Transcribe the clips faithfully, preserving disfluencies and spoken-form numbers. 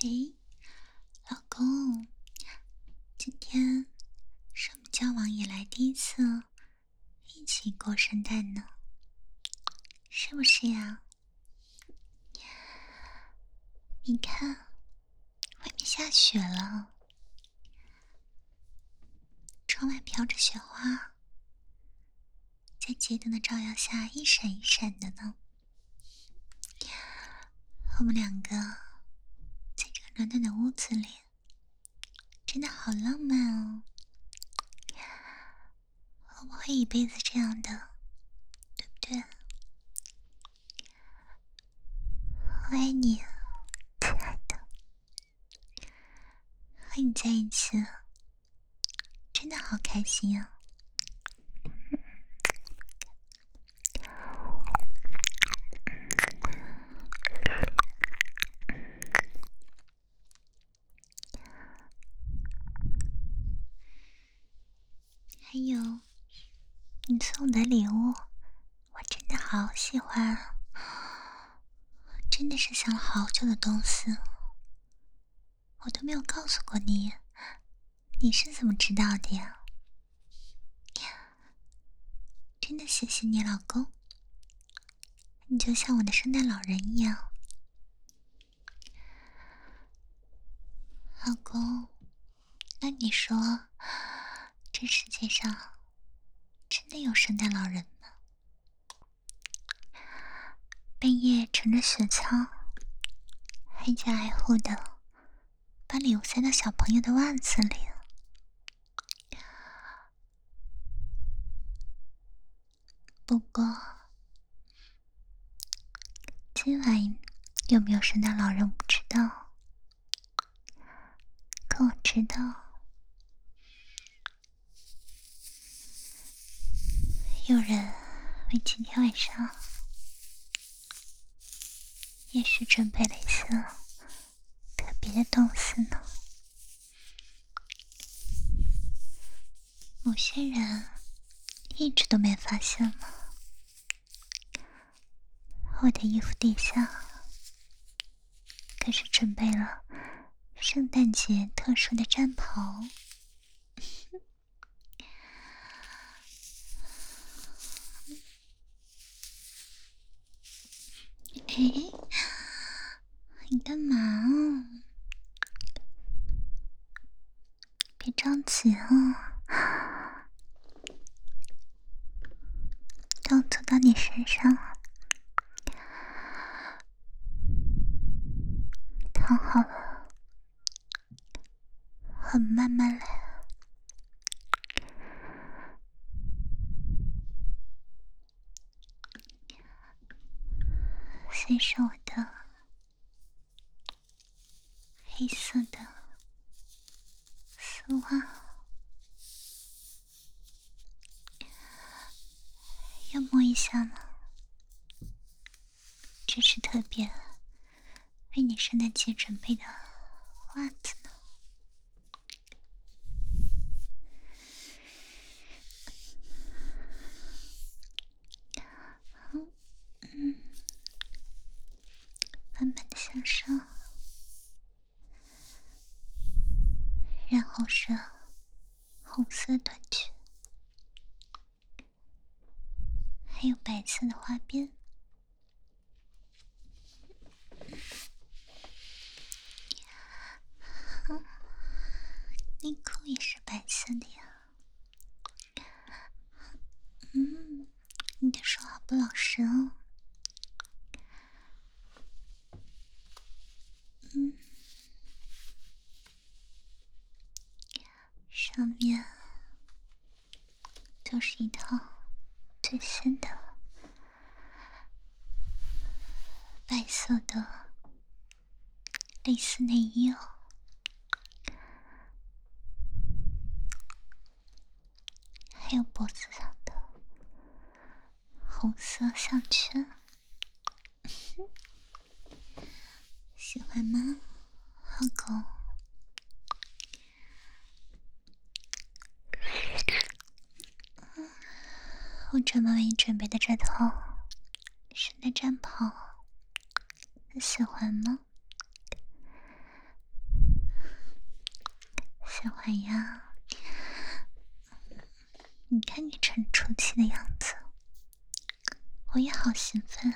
诶，老公，今天是我们交往以来第一次一起过圣诞呢，是不是呀？你看，外面下雪了，窗外飘着雪花，在街灯的照耀下一闪一闪的呢。我们两个在这个暖暖的屋子里，真的好浪漫哦！会不会一辈子这样的，对不对？我爱你，亲爱的。和你在一起真的好开心啊！还有你送的礼物，我真的好喜欢啊，真的是想了好久的东西，我都没有告诉过你，你是怎么知道的呀？真的谢谢你，老公，你就像我的圣诞老人一样。老公，那你说，这世界上真的有圣诞老人吗？半夜乘着雪橇，挨家挨户的把礼物塞到小朋友的袜子里。不过，今晚有没有圣诞老人我不知道，可我知道，有人为今天晚上也是准备了一些特别的东西呢。某些人一直都没发现吗？我的衣服底下可是准备了圣诞节特殊的战袍。哎，你干嘛啊？别着急啊，刚走到你身上，躺好了，很慢慢来。先是我的黑色的丝袜，要摸一下吗？这是特别为你圣诞节准备的袜子呢。嗯，慢慢的向上，然后是红色短裙，还有白色的花边。嗯，内裤也是白色的呀。嗯，你的手好不老实哦。嗯，上面就是一套最新的白色的蕾丝内衣哦，还有脖子上的红色项圈，喜欢吗，老公？我专门为你准备的这套圣诞战袍，你喜欢吗？ 喜欢呀。你看你沉出气的样子，我也好兴奋。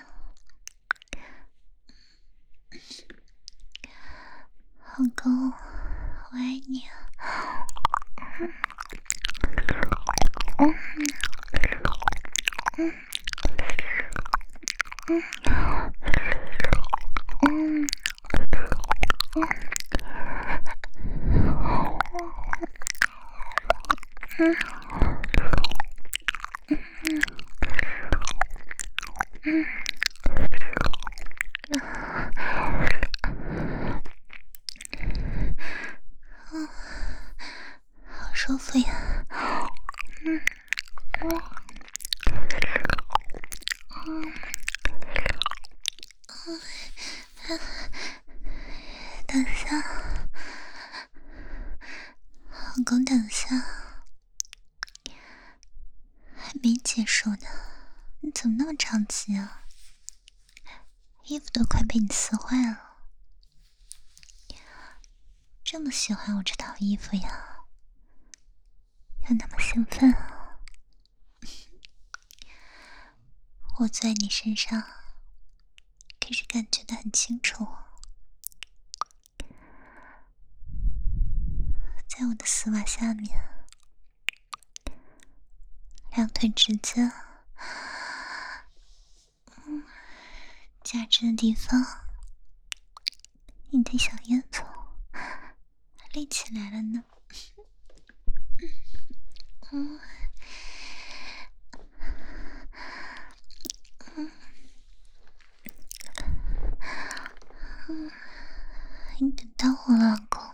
老公，我爱你。嗯嗯嗯嗯嗯嗯。嗯，好舒服呀。嗯嗯嗯嗯，等下，老公，等下，还没结束呢，你怎么那么着急啊？衣服都快被你撕坏了，这么喜欢我这套衣服呀？又那么兴奋啊？我坐在你身上，可是感觉得很清楚，在我的丝袜下面，两腿之间，嗯，夹着的地方，你的小烟囱立起来了呢。嗯嗯嗯，你等到我了，老公。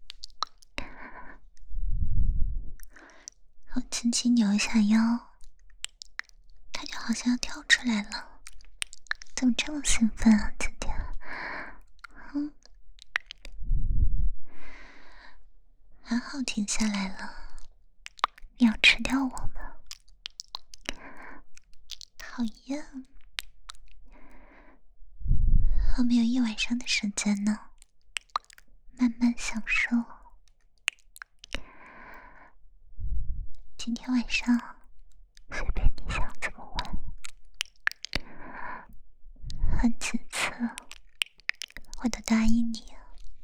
我轻轻扭一下腰，他就好像要跳出来了。怎么这么兴奋啊，今天？嗯，还好停下来了。你要吃掉我吗？讨厌，我们有一晚上的时间呢，慢慢享受。今天晚上随便你想怎么玩，好几次我都答应你。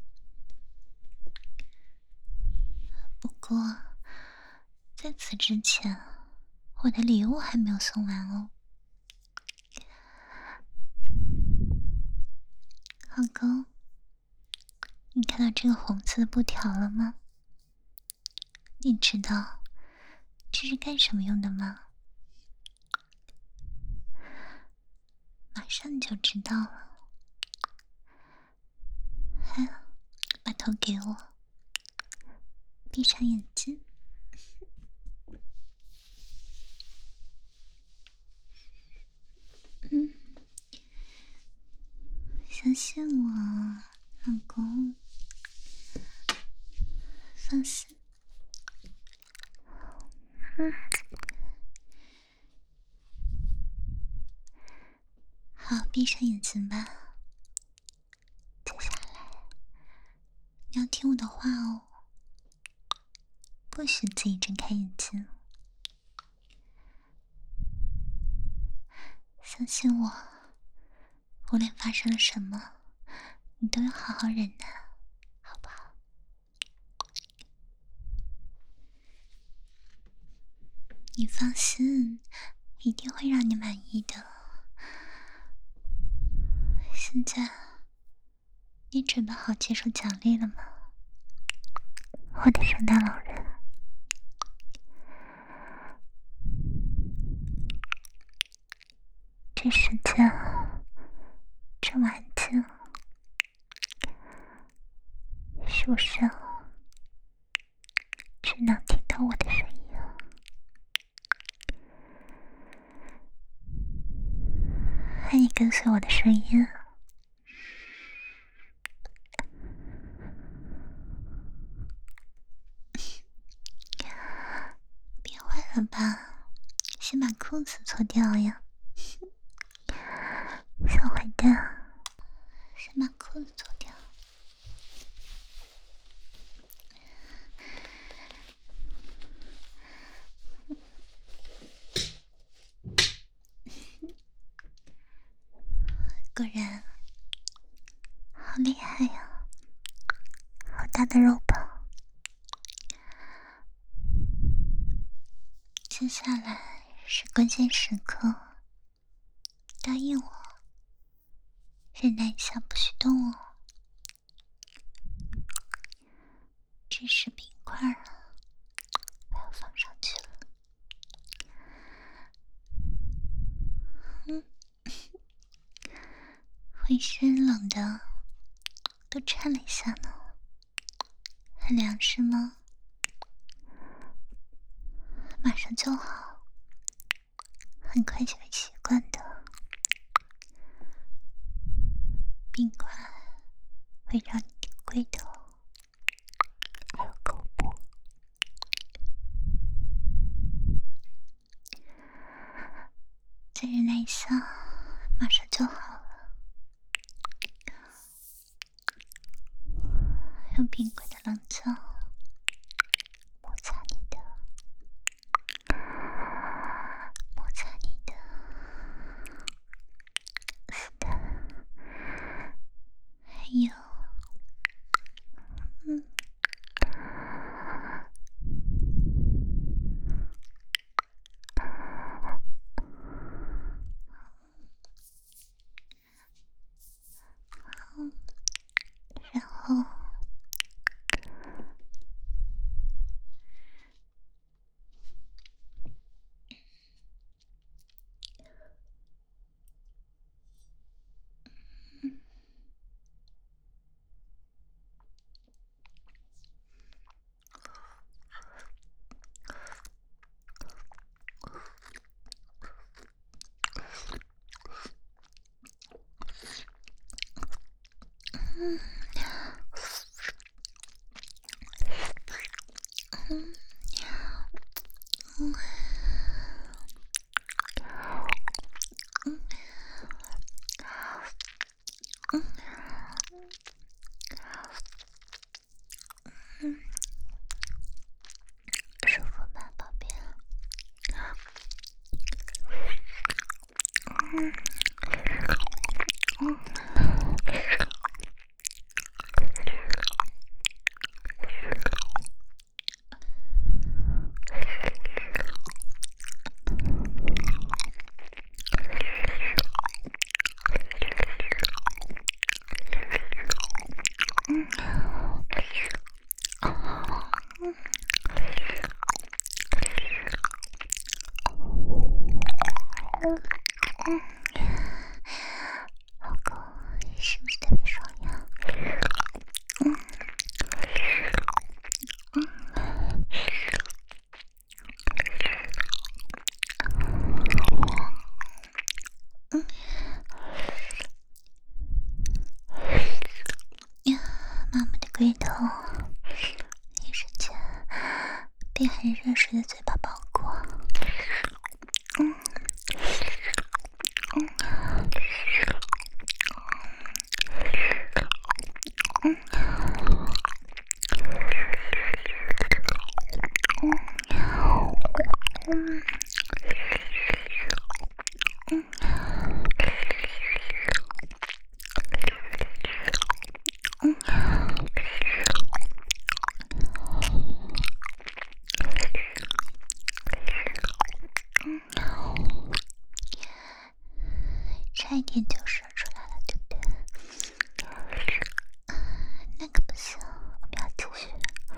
不过在此之前，我的礼物还没有送完哦。老公，你看到这个红色的布条了吗？你知道这是干什么用的吗？马上你就知道了。嗨，把头给我，闭上眼睛。嗯，相信我，老公，放心。嗯，好，闭上眼睛吧。接下来你要听我的话哦，不许自己睁开眼睛。相信我，无论发生了什么，你都要好好忍耐，好不好？你放心，一定会让你满意的。现在，你准备好接受奖励了吗？我的圣诞老人。这世界这么安静，是不是只能听到我的声音啊？爱你跟随我的声音。别坏了吧，先把裤子脱掉呀。小坏蛋，先把裤子脱掉。 厉害呀，好大的肉棒！接下来是关键时刻，答应我，忍耐一下，不许动哦。这是冰块啊，我要放上去了。嗯，浑身冷的都颤了一下呢。很凉是吗？马上就好，很快就会习惯的。冰块会让你的龟头还有口部再忍耐一下，马上就好了。用冰块的冷枪摩擦你的，摩擦你的，是的，还有，嗯。然后嗯嗯嗯嗯嗯，舒服吗，宝贝？嗯嗯。老公，是不是特别爽呀？嗯嗯嗯呀，妈妈的龟头一瞬间被很热水的嘴巴包裹。嗯嗯嗯嗯嗯嗯，差一点就射出来了，对不对？那可不行，我们要继续。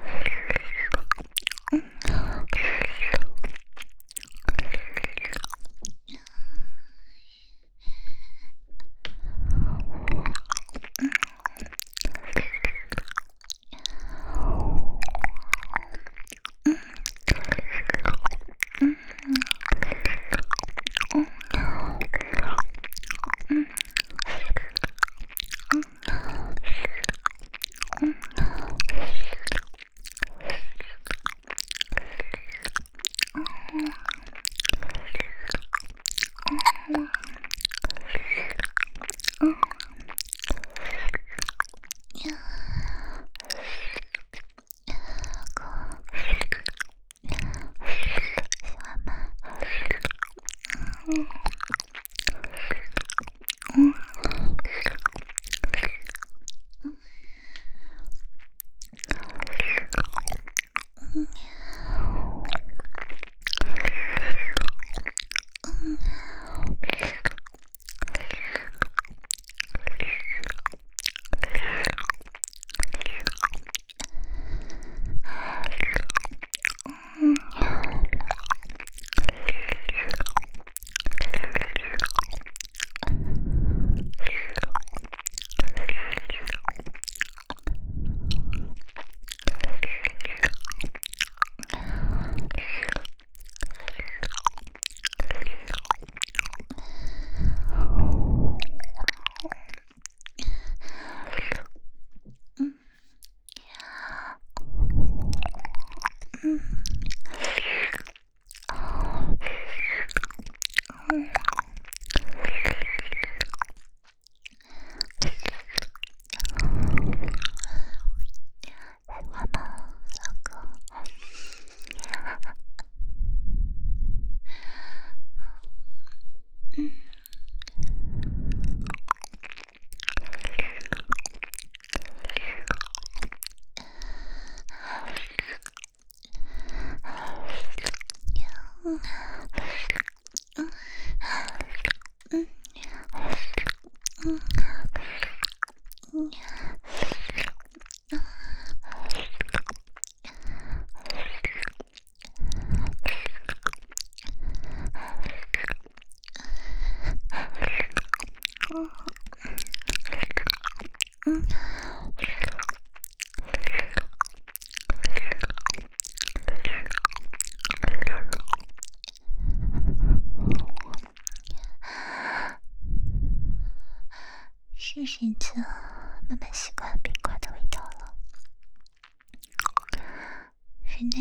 嗯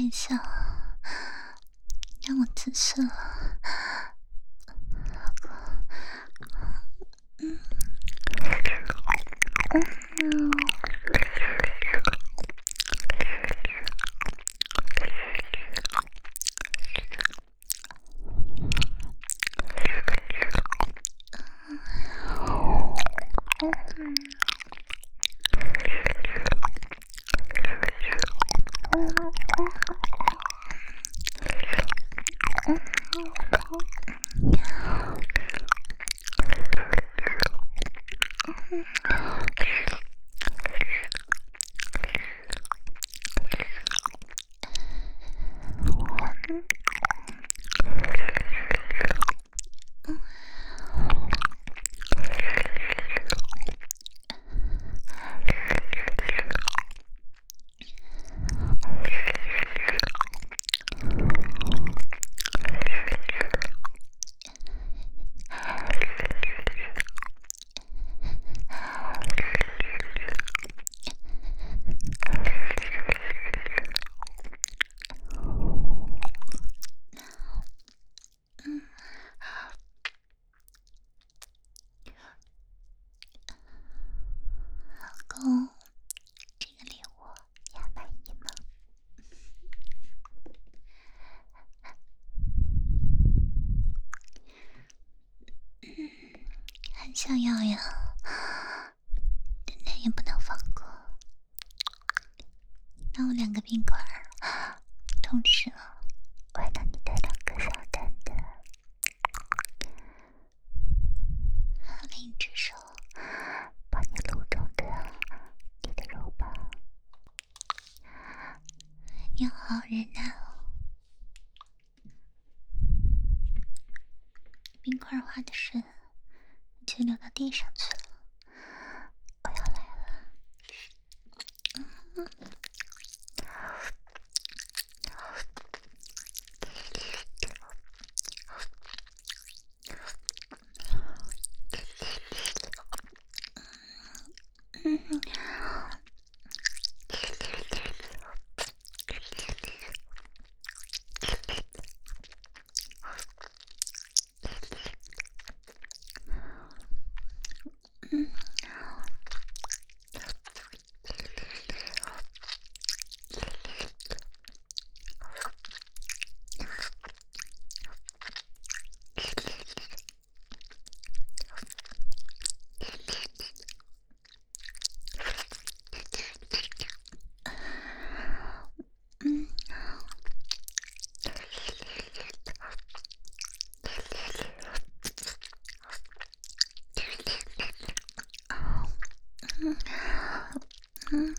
别笑，让我自私了，老公。嗯嗯。老公，这个礼物你还满意吗？很想要呀，但那也不能放过。让我两个冰块儿，同时玩到你的两个小蛋蛋，另一只手把你露中的你的肉包。你好忍耐哦，冰块滑的顺，就流到地上去了。我要来了。嗯嗯嗯。嗯，嗯，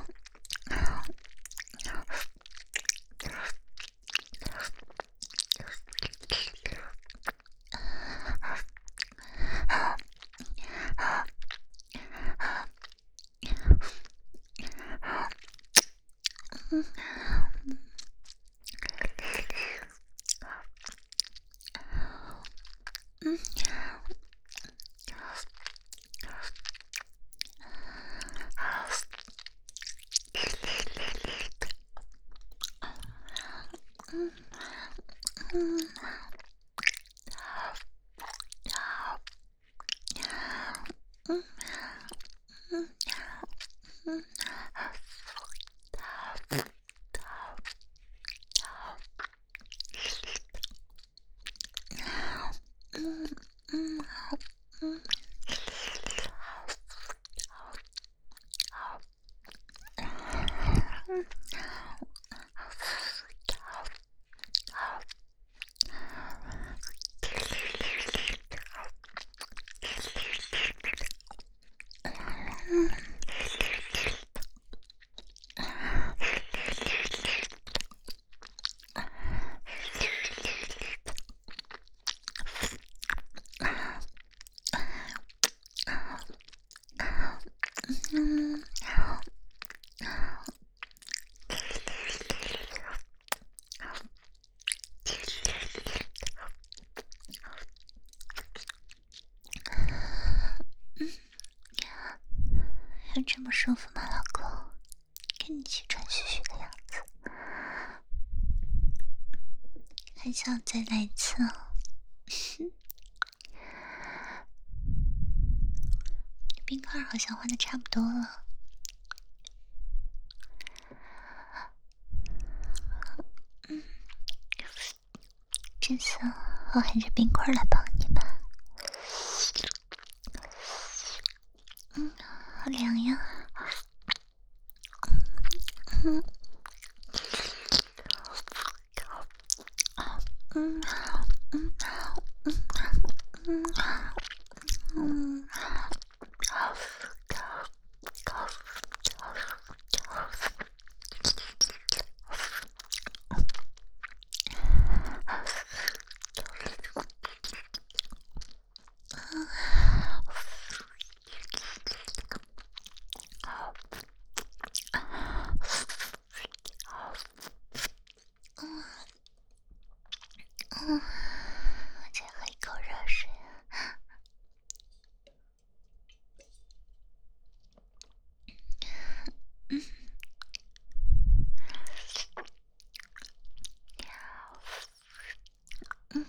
嗯，有这么舒服吗，老公？看你气喘吁吁的样子， 还想再来一次？冰块好像换的差不多了。嗯，这次我还是冰块来帮你吧。嗯，好凉呀。嗯。嗯嗯嗯嗯嗯。嗯，再喝一口热水。嗯。嗯，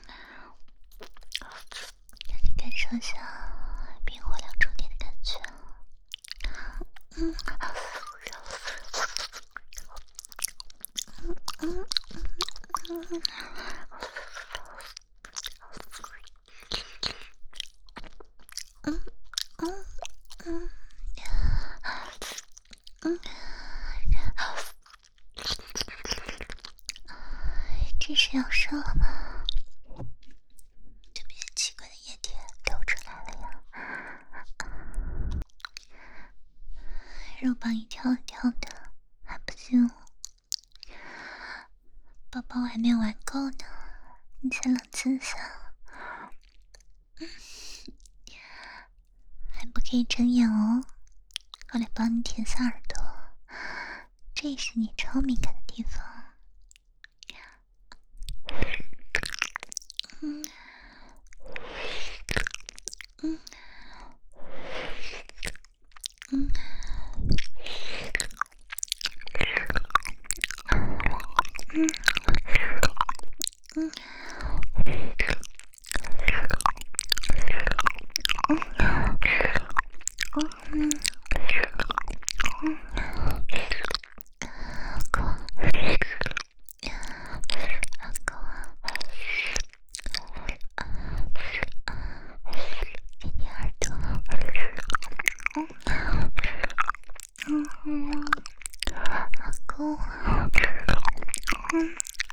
让你感受一下冰火两重天的感觉。嗯。嗯嗯嗯。嗯嗯嗯嗯，这是要射了吗？这边奇怪的液体流出来了呀！肉棒一跳一跳的，还不行。宝宝还没有玩够呢，你先冷静一下。嗯，还不可以睁眼哦，我来帮你舔下耳朵，这也是你超敏感的地方。嗯嗯嗯嗯嗯。嗯嗯，老公，老公，给你耳朵。嗯嗯嗯，老公，嗯。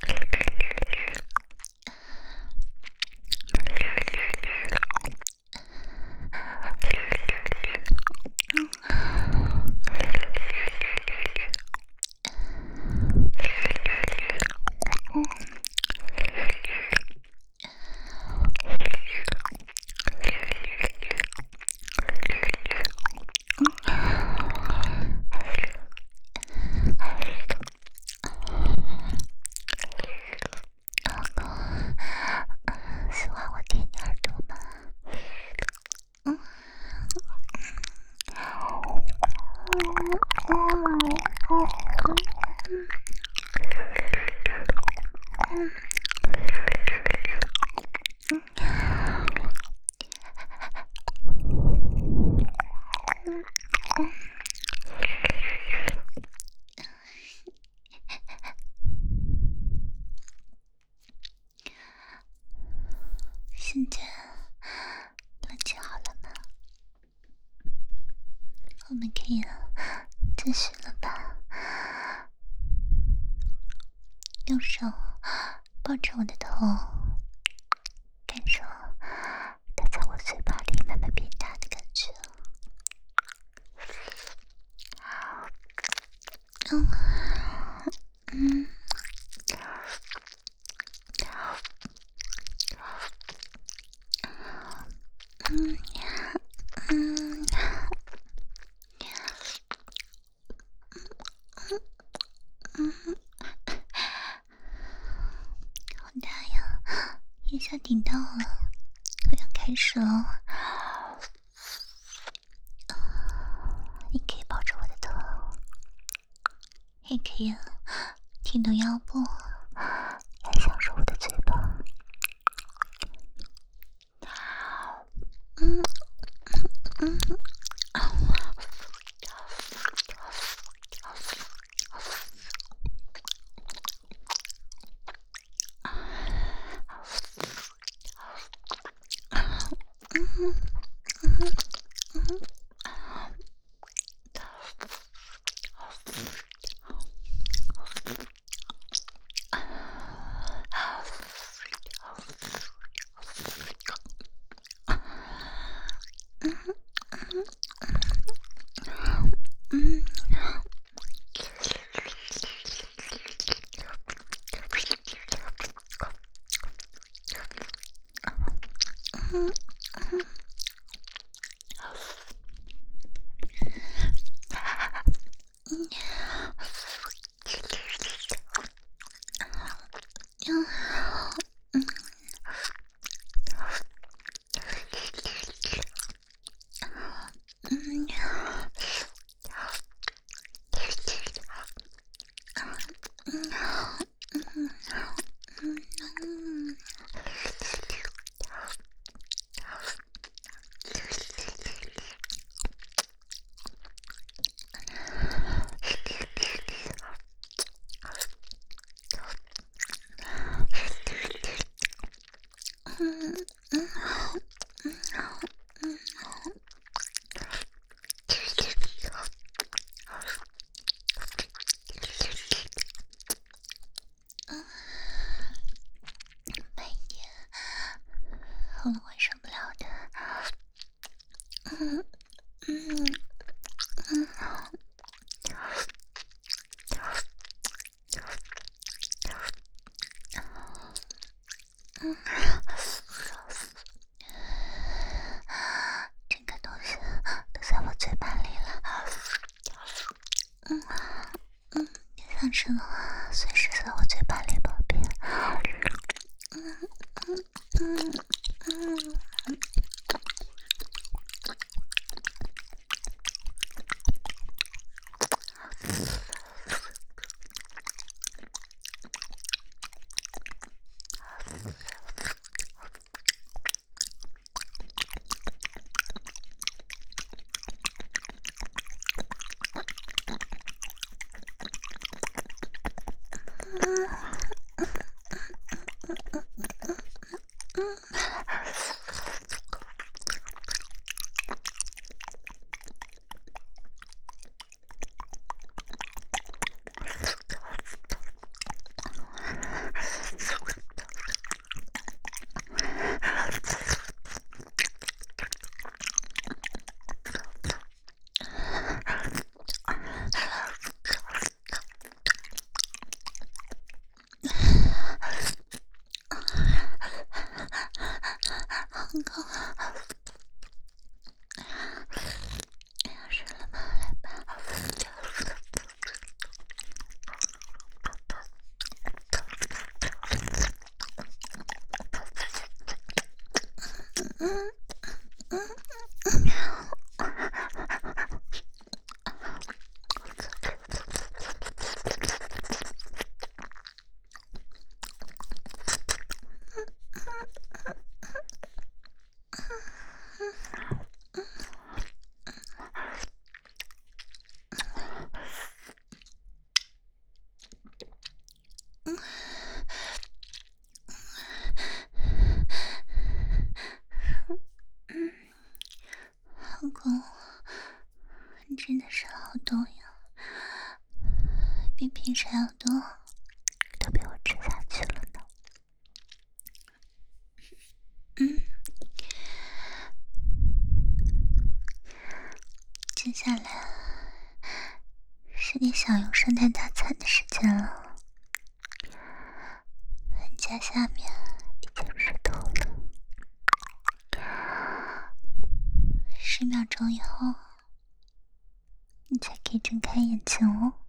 老公，喜欢我舔你耳朵吗？嗯。现在冷静好了吗？我们可以继续了吧？用手抱着我的头，感受它在我嘴巴里慢慢变大的感觉。嗯嗯。嗯嗯嗯，好大呀！一下顶到了，我要开始了。你可以抱着我的头，也可以挺动腰部，来享受我的嘴巴。 痛的会受不了的。嗯嗯嗯。嗯，这个东西都在我嘴巴里了。嗯嗯，你想吃的话，随时在我嘴巴里，宝贝。嗯嗯嗯嗯。老公，你真的是好多呀，比平时要多，都被我吃下去了呢。嗯，接下来是你享用圣诞大餐的时间了，脸颊下面已经湿透了。十秒钟以后，你才可以睁开眼睛哦。